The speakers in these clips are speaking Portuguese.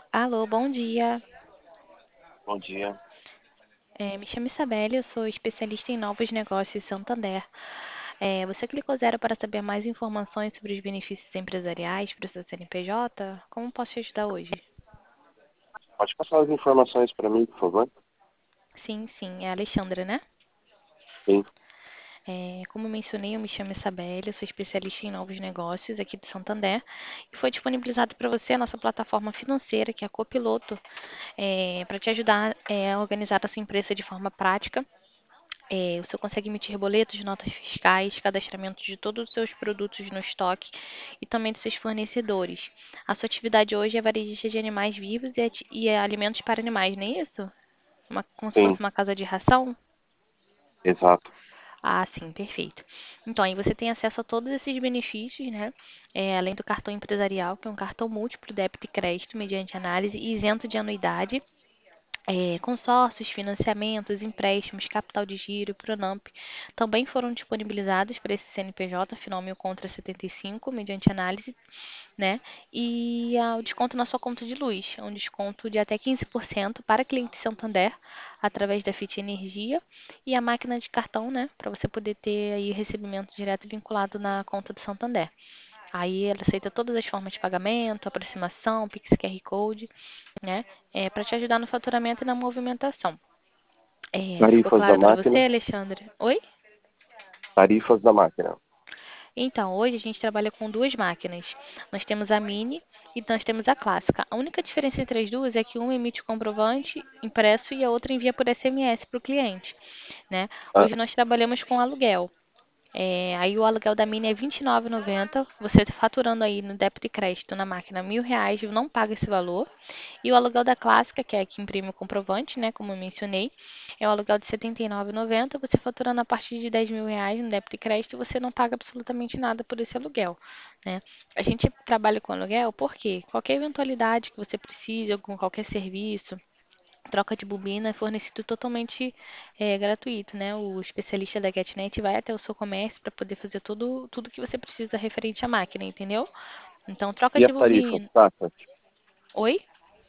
Alô, bom dia. Bom dia. Me chamo Isabelle, eu sou especialista em novos negócios em Santander. Você clicou zero para saber mais informações sobre os benefícios empresariais para o seu CNPJ? Como posso te ajudar hoje? Pode passar as informações para mim, por favor? Sim, sim, é a Alexandra, né? Sim, Como mencionei, eu me chamo Isabelle, eu sou especialista em novos negócios aqui de Santander e foi disponibilizado para você a nossa plataforma financeira, que é a Copiloto, para te ajudar a organizar a sua empresa de forma prática. O senhor consegue emitir boletos, notas fiscais, cadastramento de todos os seus produtos no estoque e também dos seus fornecedores. A sua atividade hoje é varejista de animais vivos e alimentos para animais, não é isso? Como se fosse sim, uma casa de ração? exato. Ah, sim, perfeito. Então, aí você tem acesso a todos esses benefícios, né? Além do cartão empresarial, que é um cartão múltiplo débito e crédito, mediante análise e isento de anuidade. Consórcios, financiamentos, empréstimos, capital de giro, Pronamp também foram disponibilizados para esse CNPJ final 1000 contra 75, mediante análise, né? E o desconto na sua conta de luz, é um desconto de até 15% para cliente Santander, através da Fit Energia e a máquina de cartão, né? Para você poder ter aí recebimento direto vinculado na conta do Santander. Aí ela aceita todas as formas de pagamento, aproximação, Pix QR Code, né? Para te ajudar no faturamento e na movimentação. Ficou Tarifas da claro para você, máquina. Alexandre? Oi? Tarifas da máquina. Então, hoje a gente trabalha com duas máquinas. Nós temos a Mini e nós temos a Clássica. A única diferença entre as duas é que uma emite comprovante impresso e a outra envia por SMS para o cliente, né? Ah, Hoje nós trabalhamos com aluguel. Aí o aluguel da Mini é R$ 29,90. Você faturando aí no débito e crédito na máquina R$ 1.000, não paga esse valor. E o aluguel da Clássica, que é a que imprime o comprovante, né, como eu mencionei, é um aluguel de R$ 79,90. Você faturando a partir de R$ 10.000 no débito e crédito, você não paga absolutamente nada por esse aluguel, né? A gente trabalha com aluguel porque qualquer eventualidade que você precise, com qualquer serviço, troca de bobina é fornecido totalmente gratuito, né? O especialista da GetNet vai até o seu comércio para poder fazer tudo que você precisa referente à máquina, entendeu? Então, troca e de as tarifas? bobina. Taxas? Oi?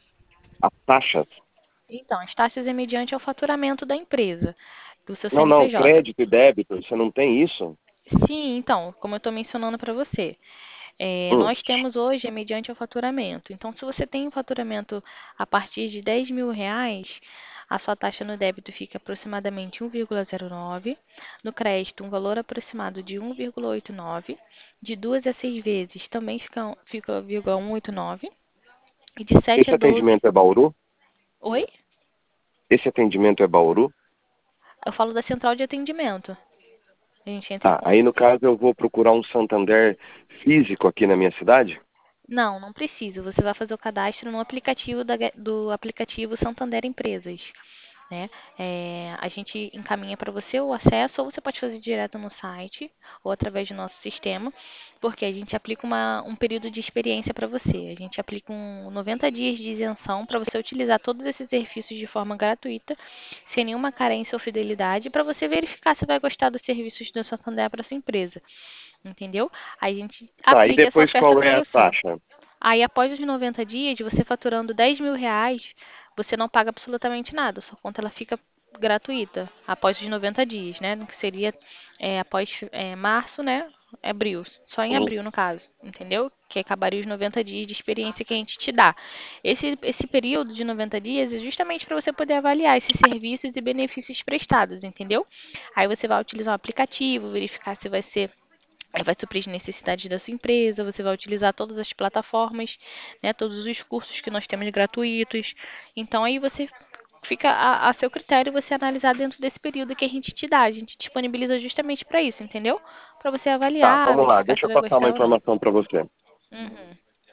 As taxas? Então, as taxas é mediante ao faturamento da empresa, do seu Não, não, CNPJ. crédito e débito, você não tem isso? Sim, então, como eu estou mencionando para você, Hum. nós temos hoje é mediante o faturamento. Então, se você tem um faturamento a partir de R$ 10.000, a sua taxa no débito fica aproximadamente 1,09, no crédito um valor aproximado de 1,89, de 2 a 6 vezes também fica 1,189 e de 7 Esse a 12. atendimento é Bauru? Oi? Esse atendimento é Bauru? Eu falo da central de atendimento. A gente entra em Tá, aí no caso eu vou procurar um Santander físico aqui na minha cidade? Não, não precisa. Você vai fazer o cadastro no aplicativo do aplicativo Santander Empresas, né? A gente encaminha para você o acesso, ou você pode fazer direto no site, ou através do nosso sistema, porque a gente aplica um período de experiência para você. A gente aplica 90 dias de isenção para você utilizar todos esses serviços de forma gratuita, sem nenhuma carência ou fidelidade, para você verificar se vai gostar dos serviços do Santander para sua empresa, entendeu? Aí a gente Tá, e aplica essa depois oferta qual para é a você. taxa? Aí, após os 90 dias, você faturando R$ 10.000, você não paga absolutamente nada. Sua conta ela fica gratuita após os 90 dias, né? Que seria após março, né? Abril. Só em Hum. abril, no caso. Entendeu? Que acabaria os 90 dias de experiência que a gente te dá. Esse período de 90 dias é justamente para você poder avaliar esses serviços e benefícios prestados, entendeu? Aí você vai utilizar o aplicativo, verificar se vai suprir as necessidades da sua empresa, você vai utilizar todas as plataformas, né, todos os cursos que nós temos gratuitos. Então aí você fica a seu critério você analisar dentro desse período que a gente te dá. A gente disponibiliza justamente para isso, entendeu? Para você Tá, avaliar, vamos lá, verificar deixa se eu vai passar uma gostar ou não. informação para você. Uhum,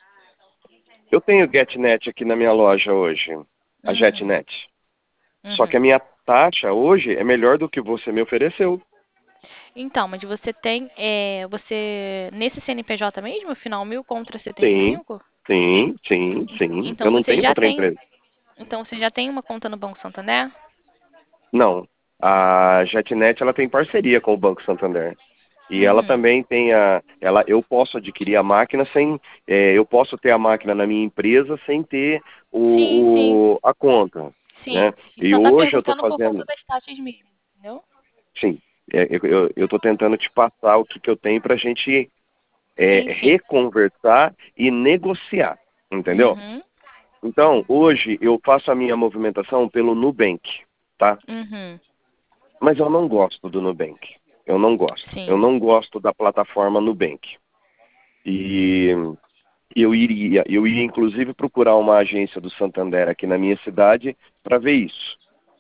Eu tenho GetNet aqui na minha loja hoje, a uhum, JetNet. Só que a uhum. minha taxa hoje é melhor do que você me ofereceu. Então, mas você tem, você nesse CNPJ mesmo, final 1000 contra setenta e Sim, cinco sim, sim, sim. Então Eu não você tenho já outra tem, empresa. então você já tem uma conta no Banco Santander? Não. A JetNet ela tem parceria com o Banco Santander. E ela Uhum. também tem eu posso adquirir a máquina eu posso ter a máquina na minha empresa sem ter Sim, sim, a conta, né? sim. E Só tá hoje eu estou perguntando por conta fazendo, das taxas mesmo, entendeu? sim, eu estou tentando te passar o que eu tenho para a gente Sim, sim. reconversar e negociar, entendeu? Uhum. Então, hoje eu faço a minha movimentação pelo Nubank, tá? Uhum. Mas eu não gosto do Nubank. Eu não gosto. Eu Sim. não gosto da plataforma Nubank. E eu ia inclusive procurar uma agência do Santander aqui na minha cidade para ver isso.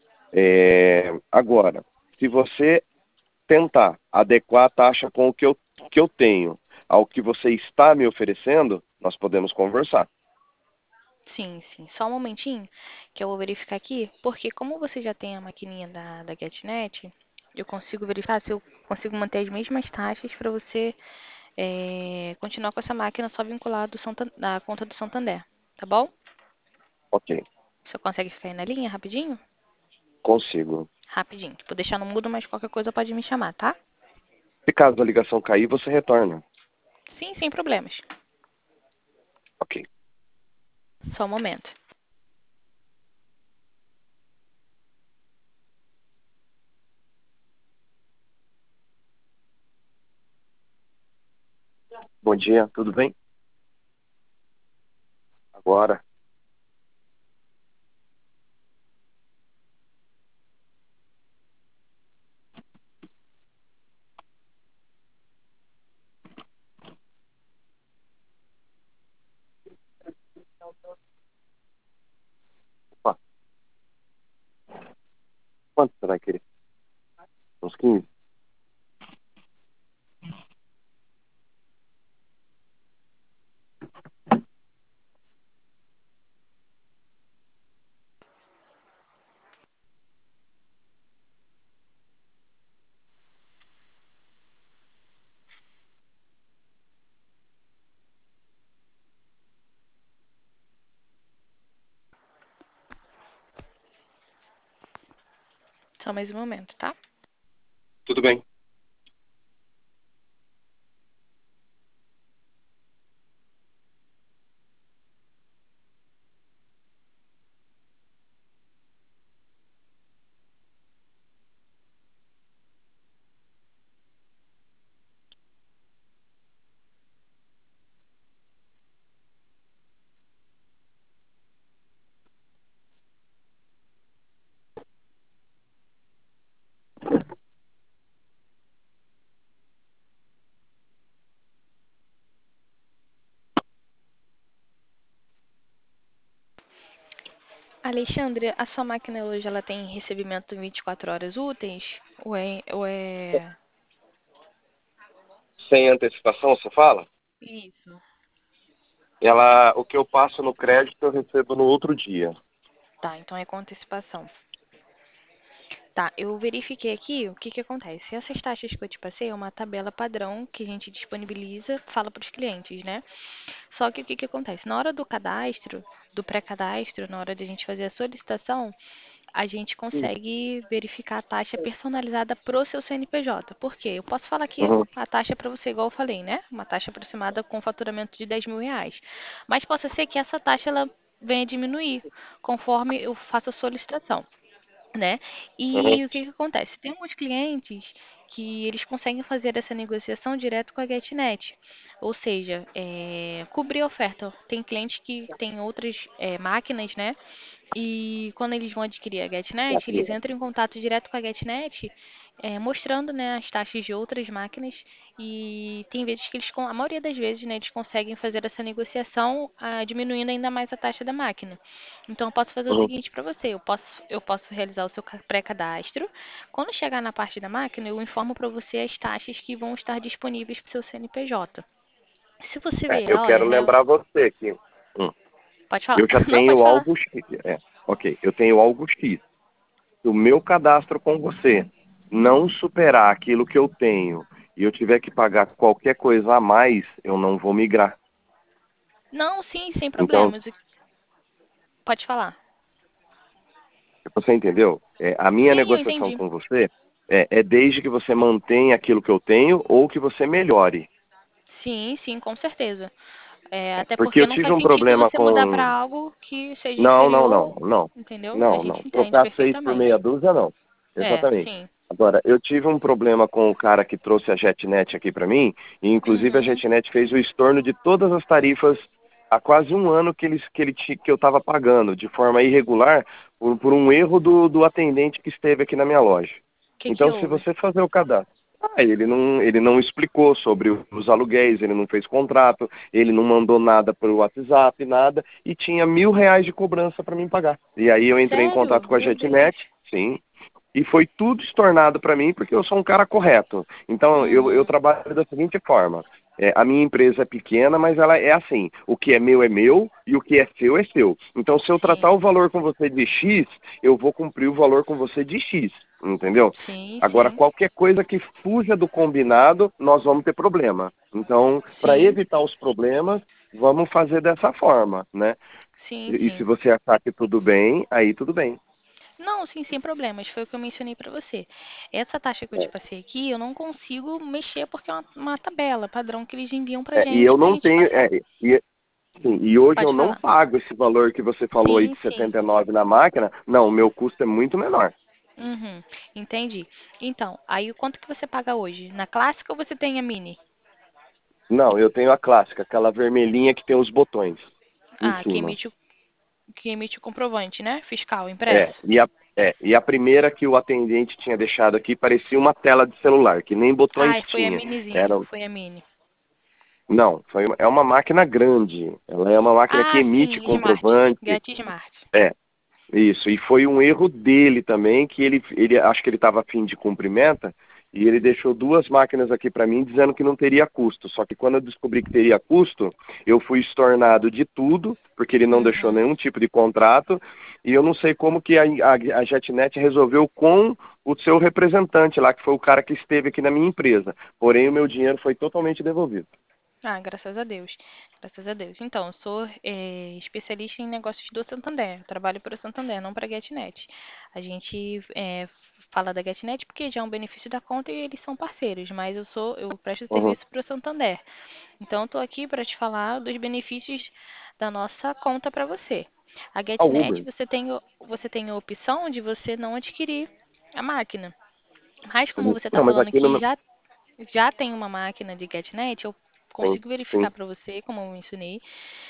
Agora, se você tentar adequar a taxa com o que eu tenho ao que você está me oferecendo, nós podemos conversar. Sim, sim. Só um momentinho que eu vou verificar aqui, porque como você já tem a maquininha da GetNet, eu consigo verificar se eu consigo manter as mesmas taxas para você continuar com essa máquina só vinculada da conta do Santander, tá bom? Ok, Você consegue ficar aí na linha rapidinho? consigo. Rapidinho. Vou deixar no mudo, mas qualquer coisa pode me chamar, tá? Se caso a ligação cair, você retorna. Sim, sem problemas. Ok. Só um momento. Bom dia, tudo bem? Agora. Opa, quanto você vai querer? Uns 15? Só mais um momento, tá? Tudo bem. Alexandre, a sua máquina hoje ela tem recebimento em 24 horas úteis? Ou é... Sem antecipação, você fala? Isso. O que eu passo no crédito, eu recebo no outro dia. Tá, então é com antecipação. Tá, eu verifiquei aqui o que que acontece. Essas taxas que eu te passei é uma tabela padrão que a gente disponibiliza, fala para os clientes, né? Só que o que que acontece? Na hora do cadastro, do pré-cadastro, na hora de a gente fazer a solicitação, a gente consegue verificar a taxa personalizada pro seu CNPJ. Por quê? Eu posso falar aqui Uhum, a taxa para você, igual eu falei, né? Uma taxa aproximada com faturamento de 10 mil reais. Mas possa ser que essa taxa ela venha diminuir conforme eu faço a solicitação, né? uhum. E o que que acontece? Tem alguns clientes que eles conseguem fazer essa negociação direto com a GetNet, ou seja, cobrir a oferta. Tem clientes que têm outras máquinas, né? E quando eles vão adquirir a GetNet, eles entram em contato direto com a GetNet, mostrando, né, as taxas de outras máquinas. E tem vezes que a maioria das vezes, né, eles conseguem fazer essa negociação, diminuindo ainda mais a taxa da máquina. Então, eu posso fazer o Uhum. seguinte para você: eu posso realizar o seu pré-cadastro. Quando chegar na parte da máquina, eu informo para você as taxas que vão estar disponíveis para o seu CNPJ. Se você ver, Eu olha, quero né? lembrar você que Pode falar. eu já Não, pode tenho falar. algo X. Ok, eu tenho algo X. Se o meu cadastro com você não superar aquilo que eu tenho e eu tiver que pagar qualquer coisa a mais, eu não vou migrar. Não, sim, sem Então, problemas. Pode falar. você entendeu? A minha Sim, eu negociação entendi. com você É desde que você mantenha aquilo que eu tenho ou que você melhore. Sim, sim, com certeza. Até Porque eu porque não tive faz um sentido problema você mudar para com. algo que seja Não, não, inferior, não, não. entendeu? A Não, gente não. entende Trocar 6 por perfeitamente. meia dúzia, não. Exatamente. Sim. Agora, eu tive um problema com o cara que trouxe a JetNet aqui para mim, e inclusive a Uhum. JetNet fez o estorno de todas as tarifas há quase um ano que eu estava pagando, de forma irregular, por um erro do atendente que esteve aqui na minha loja. Que Então, se houve? você fazer o cadastro. Ele não explicou sobre os aluguéis, ele não fez contrato, ele não mandou nada pelo WhatsApp, nada, e tinha R$ 1.000 de cobrança para mim pagar. E aí eu entrei em Sério? contato com a Meu Deus. JetNet, sim, e foi tudo estornado para mim porque eu sou um cara correto. Então eu Uhum. trabalho da seguinte forma: a minha empresa é pequena, mas ela é assim: o que é meu e o que é seu é seu. Então, se eu tratar o Sim. valor com você de X, eu vou cumprir o valor com você de X, entendeu? Sim, Agora, sim. qualquer coisa que fuja do combinado, nós vamos ter problema. Então, para Sim. evitar os problemas, vamos fazer dessa forma, né? Sim, E se sim. você achar que tudo bem, aí tudo bem. Não, sim, sem problemas. Foi o que eu mencionei para você. Essa taxa que eu te passei aqui, eu não consigo mexer porque é uma tabela padrão que eles enviam E eu pra não gente tenho. passar. Sim, e hoje eu Pode não falar. pago esse valor que você falou aí Sim, de sim. 79 na máquina. Não, o meu custo é muito menor. Uhum. Entendi. Então, aí o quanto que você paga hoje? Na clássica ou você tem a mini? Não, eu tenho a clássica, aquela vermelhinha que tem os botões em Ah, cima. que emite o comprovante, né? Fiscal, É, impresso. e a, e a primeira que o atendente tinha deixado aqui parecia uma tela de celular, que nem botões Ai, foi a tinha. minizinha, Era, foi a mini. não, é uma máquina grande. Ela é uma máquina que Ah, emite sim, Smart. comprovante. Get Smart. É, isso, e foi um erro dele também, que ele acho que ele estava a fim de cumprimenta, e ele deixou duas máquinas aqui para mim dizendo que não teria custo. Só que quando eu descobri que teria custo, eu fui estornado de tudo, porque ele não deixou Uhum. nenhum tipo de contrato, e eu não sei como que a JetNet resolveu com o seu representante lá, que foi o cara que esteve aqui na minha empresa. Porém, o meu dinheiro foi totalmente devolvido. Ah, graças a Deus. Graças a Deus. Então, eu sou especialista em negócios do Santander. Eu trabalho para o Santander, não para a GetNet. A gente fala da GetNet porque já é um benefício da conta e eles são parceiros, mas eu presto Uhum. serviço para o Santander. Então, estou aqui para te falar dos benefícios da nossa conta para você. A A GetNet, Uber. você tem a opção de você não adquirir a máquina. Mas como você está Não, mas falando aqui no que meu. já tem uma máquina de GetNet, eu Sim, consigo verificar sim. para você, como eu mencionei,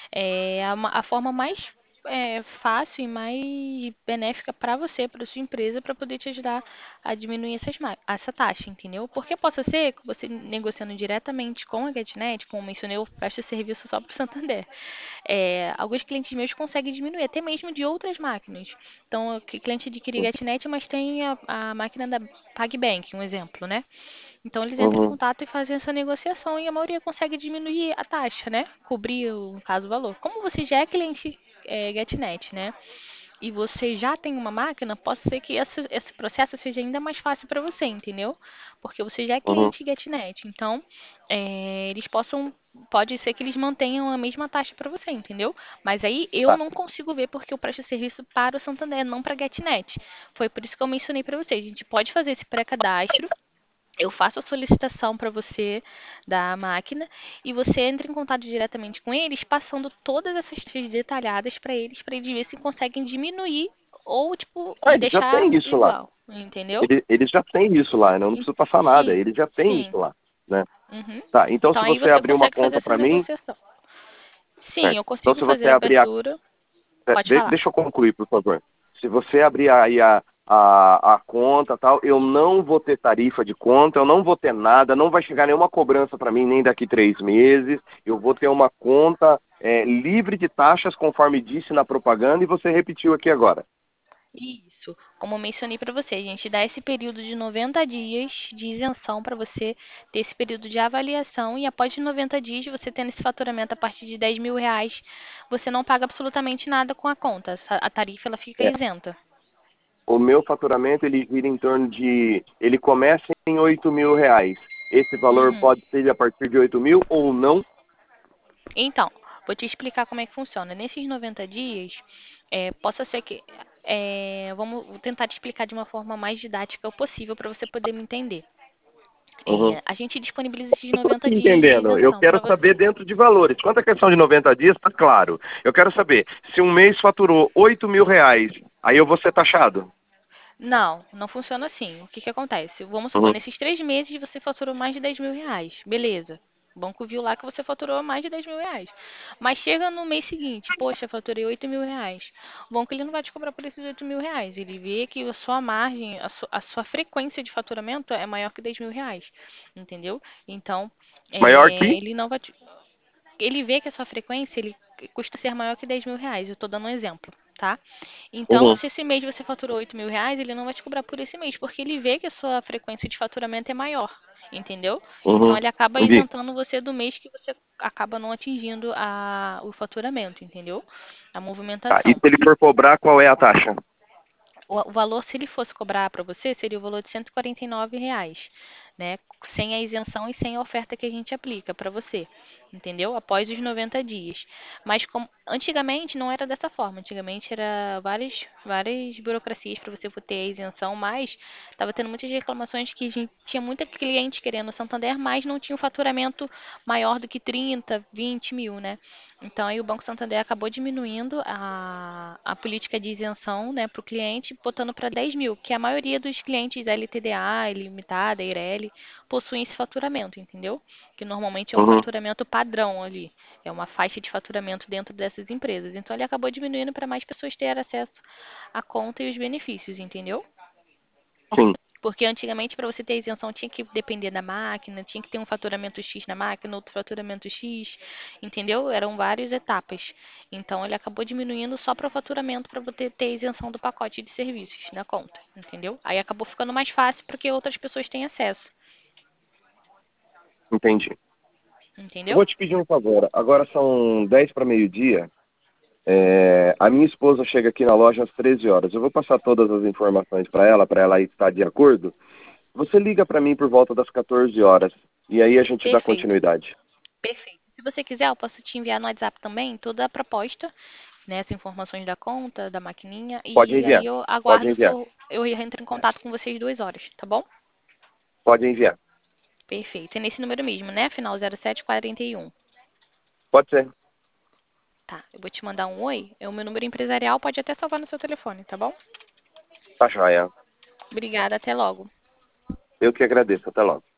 a forma mais fácil e mais benéfica para você, para sua empresa, para poder te ajudar a diminuir essa taxa, entendeu? Porque possa ser que você negociando diretamente com a GetNet, como eu mencionei, eu presto serviço só para o Santander. Alguns clientes meus conseguem diminuir, até mesmo de outras máquinas. Então, o cliente adquire GetNet, mas tem a máquina da PagBank, um exemplo, né? Então eles entram em Uhum. contato e fazem essa negociação e a maioria consegue diminuir a taxa, né? Cobrir, no caso, o valor. Como você já é cliente GetNet, né? E você já tem uma máquina, pode ser que esse processo seja ainda mais fácil para você, entendeu? Porque você já é Uhum. cliente GetNet. Então, eles pode ser que eles mantenham a mesma taxa para você, entendeu? Mas aí eu Tá. não consigo ver porque eu presto serviço para o Santander, não para a GetNet. Foi por isso que eu mencionei para você. A gente pode fazer esse pré-cadastro, eu faço a solicitação para você da máquina e você entra em contato diretamente com eles, passando todas essas fichas detalhadas para eles ver se conseguem diminuir ou, tipo, Ah, ele já deixar tem isso lá. igual, entendeu? Ele já tem isso lá, eu não E- preciso passar nada, Sim, ele já tem sim. isso lá, né? Uhum. Tá, então Então se aí você você abrir uma consegue fazer conta essa para mim, negociação. Sim, certo. eu Então consigo se você fazer a abrir a, abertura. Pode falar. deixa eu concluir, por favor. Se você abrir aí a conta tal, eu não vou ter tarifa de conta, eu não vou ter nada, não vai chegar nenhuma cobrança para mim nem daqui 3 meses. Eu vou ter uma conta livre de taxas, conforme disse na propaganda, e você repetiu aqui agora. Isso, como eu mencionei para você, a gente dá esse período de 90 dias de isenção para você ter esse período de avaliação e após 90 dias, você tendo esse faturamento a partir de R$ 10.000, você não paga absolutamente nada com a conta. A tarifa ela fica É, isenta. o meu faturamento ele gira em torno de, ele começa em R$ 8.000. Esse valor Uhum. pode ser a partir de 8.000 ou não? Então, vou te explicar como é que funciona. Nesses 90 dias, possa ser que vamos tentar te explicar de uma forma mais didática possível para você poder me entender. Uhum. A gente disponibiliza esses Estou 90 aqui dias de entendendo. Eu isenção quero para você. saber dentro de valores. Quanto à questão de 90 dias, está claro. Eu quero saber, se um mês faturou R$ 8.000, aí eu vou ser taxado? Não, não funciona assim. O que que acontece? Vamos supor, Uhum. nesses 3 meses você faturou mais de 10 mil reais. Beleza. O banco viu lá que você faturou mais de 10 mil reais. Mas chega no mês seguinte, poxa, faturei 8 mil reais. O banco ele não vai te cobrar por esses 8 mil reais. Ele vê que a sua margem, a sua frequência de faturamento é maior que 10 mil reais. Entendeu? Então, Maior que? ele não vai te, ele vê que a sua frequência ele custa ser maior que 10 mil reais. Eu estou dando um exemplo, tá? Então, Uhum. se esse mês você faturou 8 mil reais, ele não vai te cobrar por esse mês, porque ele vê que a sua frequência de faturamento é maior, entendeu? Então, Uhum. ele acaba Entendi. isentando você do mês que você acaba não atingindo o faturamento, entendeu? A Tá. E se movimentação. ele for cobrar, qual é a taxa? O valor, se ele fosse cobrar para você, seria o valor de R$ 149, né? Sem a isenção e sem a oferta que a gente aplica para você, entendeu? Após os 90 dias. Mas antigamente não era dessa forma. Antigamente era várias burocracias para você ter a isenção, mas estava tendo muitas reclamações que a gente tinha muita cliente querendo o Santander, mas não tinha um faturamento maior do que 30, 20 mil, né? Então, aí o Banco Santander acabou diminuindo a política de isenção, né, para o cliente, botando para 10 mil, que a maioria dos clientes LTDA, Ilimitada, Eireli, possuem esse faturamento, entendeu? Que normalmente é um Uhum. faturamento padrão ali, é uma faixa de faturamento dentro dessas empresas. Então, ele acabou diminuindo para mais pessoas terem acesso à conta e os benefícios, entendeu? Sim. Porque antigamente, para você ter isenção, tinha que depender da máquina, tinha que ter um faturamento X na máquina, outro faturamento X, entendeu? Eram várias etapas. Então, ele acabou diminuindo só para o faturamento para você ter isenção do pacote de serviços na conta, entendeu? Aí acabou ficando mais fácil porque outras pessoas têm acesso, Entendi. Eu entendeu? vou te pedir um favor. Agora são 10 para meio-dia. A minha esposa chega aqui na loja às 13 horas. Eu vou passar todas as informações para ela estar de acordo. Você liga para mim por volta das 14 horas. E aí a gente dá Perfeito, continuidade. perfeito. Se você quiser, eu posso te enviar no WhatsApp também toda a proposta, né, as informações da conta, da maquininha, Pode e aí enviar. eu Pode aguardo enviar. eu entro em contato com vocês 2 horas, tá bom? Pode enviar. Perfeito. É nesse número mesmo, né? Final 0741. Pode ser. Tá, eu vou te mandar um oi. É o meu número empresarial, pode até salvar no seu telefone, tá bom? Tá joia. Obrigada, até logo. Eu que agradeço. Até logo.